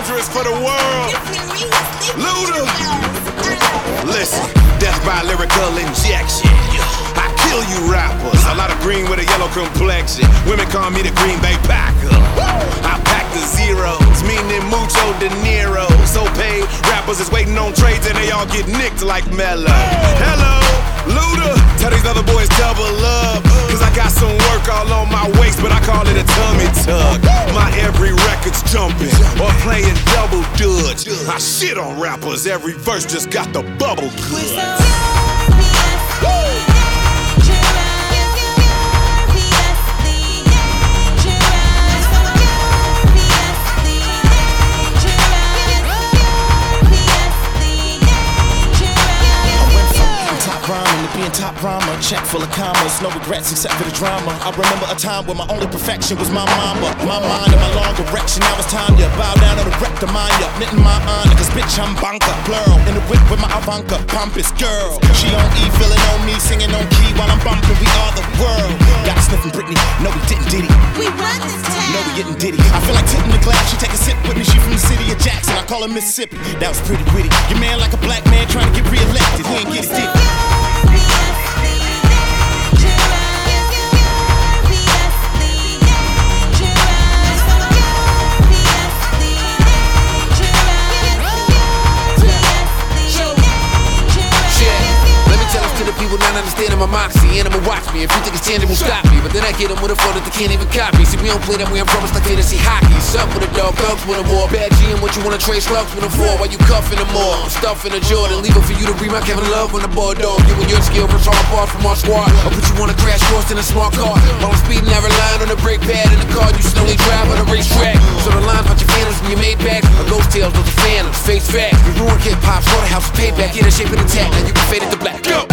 dangerous for the world. Luda. Listen, death by lyrical injection. I kill you rappers. A lot of green with a yellow complexion. Women call me the Green Bay Packer. I pack the zeros, meaning mucho De Niro. So paid rappers is waiting on trades and they all get nicked like Mello. Hello, Luda. Tell these other boys double up, cause I got some work all on my waist, but I call it a tummy tuck. My every record's jumping or playing double dutch. I shit on rappers, every verse just got the bubble clutch. Being top rhymer, check full of commas, no regrets except for the drama. I remember a time when my only perfection was my mama. My mind and my long direction, now it's time to bow down to the wreck, the mind up, knitting my honor, cause bitch I'm banker, plural. In the whip with my Ivanka, pompous girl. She on E, feeling on me, singing on key while I'm bumping, we are the world. Got sniffing Britney, no we didn't diddy. We run this town. No we getting diddy. I feel like tipping the glass, she take a sip with me, she from the city of Jackson, I call her Mississippi. That was pretty witty. Your man like a black man trying to get re-elected, he ain't get it did. People not understanding my moxie. Animal watch me. If you think it's tangible, stop me. But then I get them with a phone that they can't even copy. See, we don't play that way. I'm from it's like fantasy hockey. Sup with a dog, thugs with a war. Bad G and what you wanna trade slugs with a four. While you cuffing them more. I'm stuffing a Jordan. Leave it for you to read my Kevin Love on the board dog. You and your skill from all apart from our squad. I'll put you on a crash course in a smart car. While I'm speeding, I relying on the brake pad in the car. You slowly drive on the racetrack. So the lines about your phantoms when you made back. A ghost tales, those are phantoms. Face fact. You ruined hip hop. Slaughterhouse payback. Get a shape and attack. Now you can fade it to black. Go!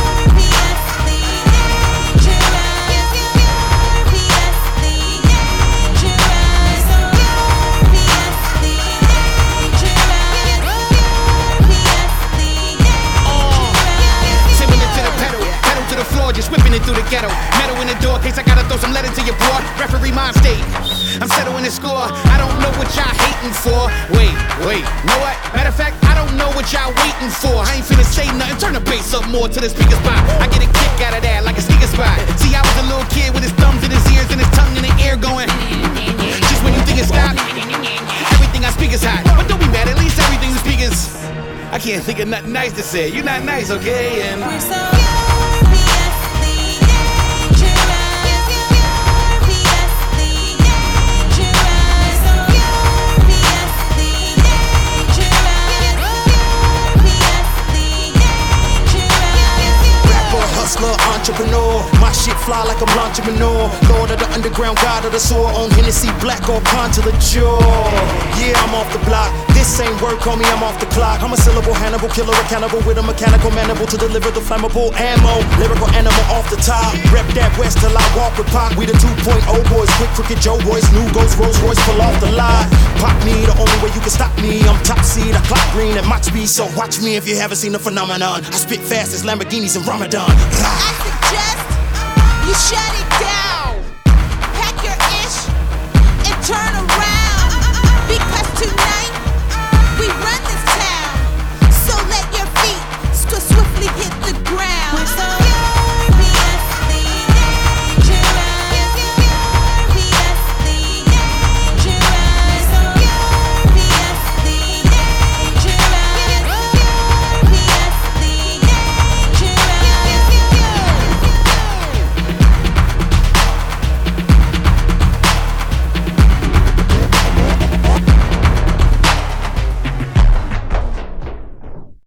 Just whipping it through the ghetto. Metal in the door, case I gotta throw some lead into your boy. Referee mind state. I'm settling the score. I don't know what y'all hating for. Wait, know what? Matter of fact, I don't know what y'all waiting for. I ain't finna say nothing. Turn the bass up more to the speaker spot. I get a kick out of that like a sneaker spot. See, I was a little kid with his thumbs in his ears and his tongue in the air going. Just when you think it stopped, everything I speak is hot. But don't be mad, at least everything you speak is. I can't think of nothing nice to say. You're not nice, okay? And we're so hustler, entrepreneur. My shit fly like I'm launching manure. Lord of the underground, God of the soil. On Hennessy, black or contour jaw. Yeah, I'm off the block. This ain't work, homie, I'm off the clock. I'm a syllable Hannibal, killer, a cannibal with a mechanical mandible to deliver the flammable ammo. Lyrical animal off the top. Rep that west till I walk with Pop. We the 2.0 boys, quick crooked Joe boys. New Ghost Rolls Royce, pull off the lot. Pop me, the only way you can stop me. I'm top seed, I clock green at Mach speed. So watch me if you haven't seen the phenomenon. I spit fast as Lamborghinis in Ramadan. I suggest you shut it down.